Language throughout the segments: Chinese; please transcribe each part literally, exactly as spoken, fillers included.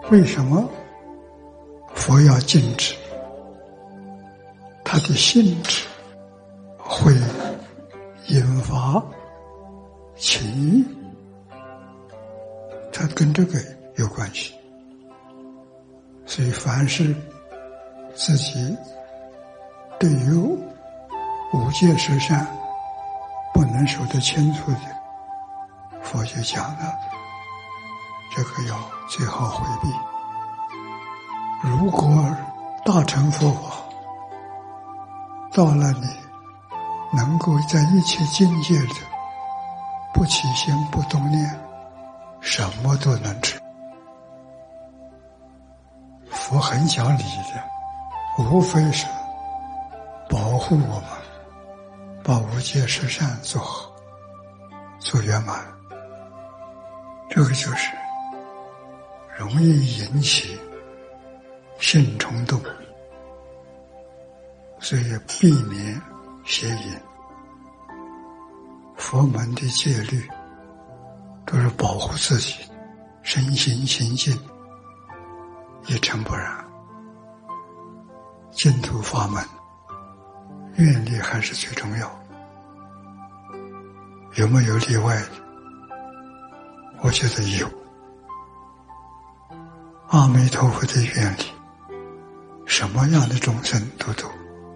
为什么佛要禁止？它的性质会引发情欲，它跟这个有关系。所以凡是自己对于五戒十善不能守得清楚的，佛就讲了，这个要最好回避。如果大乘佛法到了你能够在一切境界里不起心不动念，什么都能吃。佛很讲理的，无非是保护我们，把无戒十善做好，做圆满。这个就是容易引起性冲动，所以避免邪淫。佛门的戒律都是保护自己身心清净，一尘不染。净土法门愿力还是最重要，有没有例外的？我觉得有。阿弥陀佛的愿力什么样的众生都度，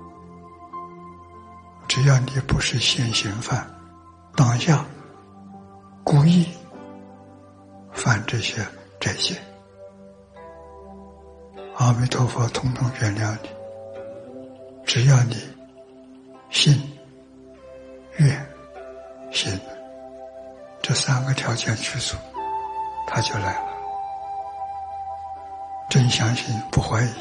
只要你不是现行犯，当下故意犯这些斋戒，阿弥陀佛统统原谅你。只要你信、愿、行这三个条件去做，他就来了。真相信，不怀疑，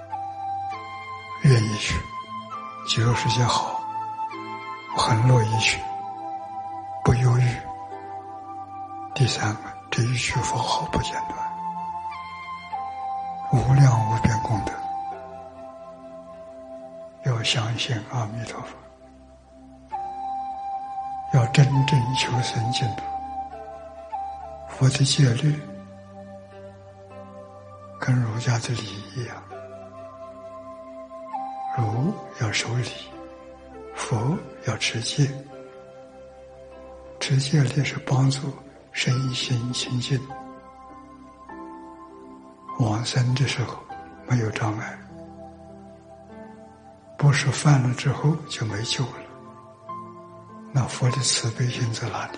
愿意去，极乐世界好，我很乐意去，不犹豫。第三个，这一句佛号不间断，无量无边功德。要相信阿弥陀佛，要真正求生净土。佛的戒律跟儒家的礼一样，儒要守礼，佛要持戒。持戒力是帮助身心清净，往生的时候没有障碍，不是犯了之后就没救了。那佛的慈悲心在哪里？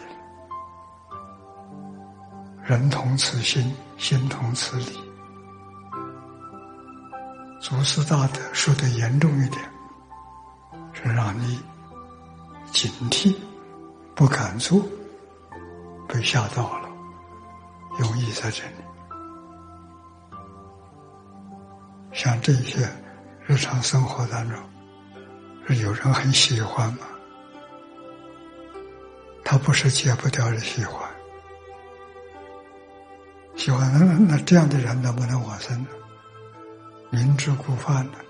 人同此心，心同此理。祖师大德说得严重一点，是让你警惕，不敢做，被吓到了，用意在这里。像这些日常生活当中，是有人很喜欢吗？他不是戒不掉的喜欢，喜欢那那这样的人能不能往生呢？明知故犯呢？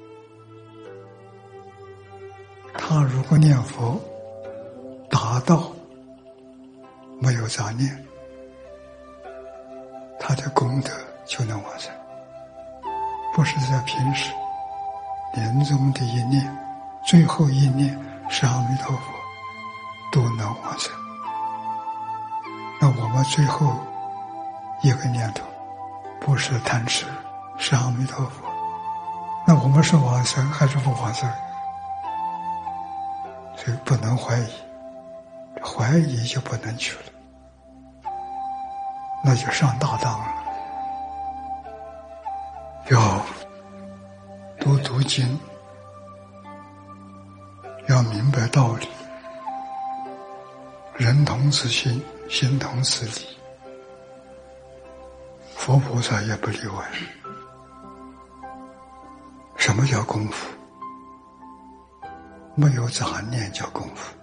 他如果念佛达到没有杂念，他的功德就能往生。不是在平时临终的一念，最后一念是阿弥陀佛，都能往生。那我们最后一个念头不是贪吃，是阿弥陀佛，那我们是往生还是不往生？所以不能怀疑，怀疑就不能去了，那就上大当了。要多读经，要明白道理，人同此心，心同此理，佛菩萨也不例外。什么叫功夫？没有杂念叫功夫。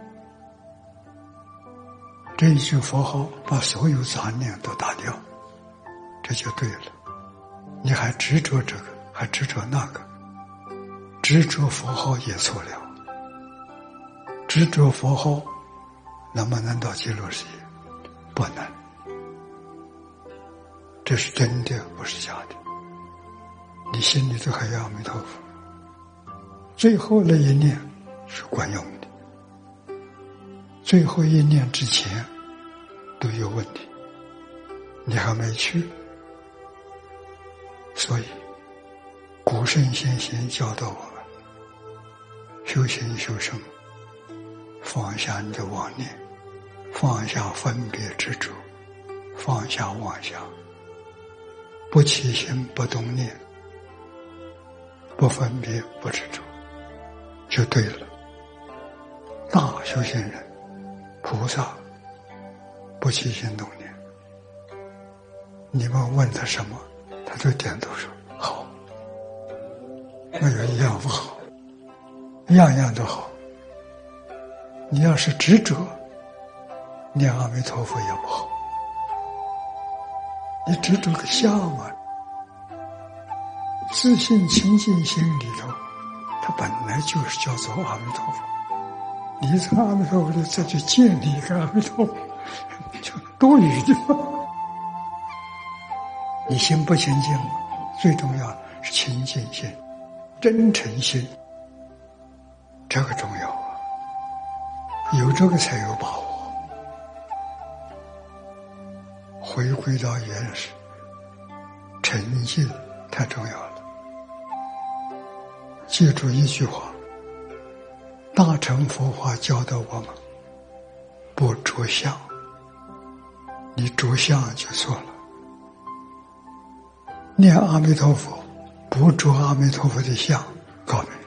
这一句佛号把所有杂念都打掉，这就对了。你还执着这个，还执着那个，执着佛号也错了。执着佛号能不能到极乐世界？不能。 这是真的，不是假的。你心里头还有阿弥陀佛，最后那一念是管用的，最后一念之前都有问题，你还没去。所以古圣先贤教导我们修行修生，放下你的妄念，放下分别执着，放下妄想，不起心不动念，不分别不执着，就对了。大修行人菩萨不起心动念，你们问他什么他就点头说好，没有一样不好，样样都好。你要是执着，念阿弥陀佛也不好，你执着个相嘛。自信清净心里头，它本来就是叫做阿弥陀佛。你从阿弥陀佛里再去建立一个阿弥陀佛，就多余的嘛。你心不清净，最重要是清净心、真诚心，这个重要啊！有这个才有把握。回归到原始，沉静太重要了。记住一句话，大乘佛法教导我们不着相，你着相就错了。念阿弥陀佛不着阿弥陀佛的相，告诉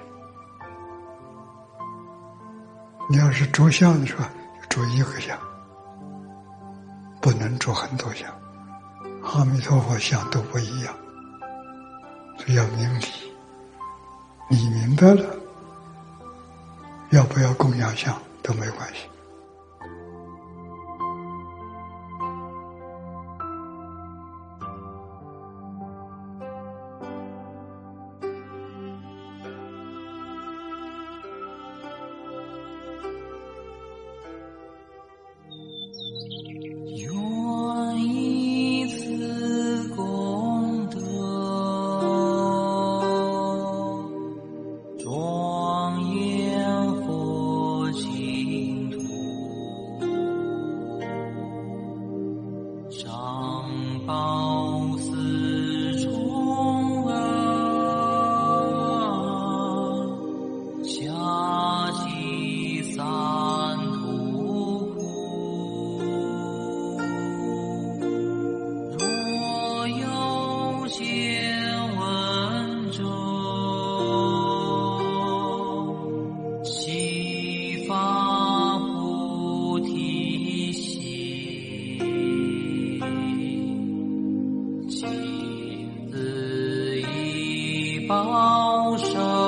你，你要是着相的时候着一个相，不能着很多相，阿弥陀佛相都不一样，所以要明理。你明白了，要不要供养像都没关系。 报身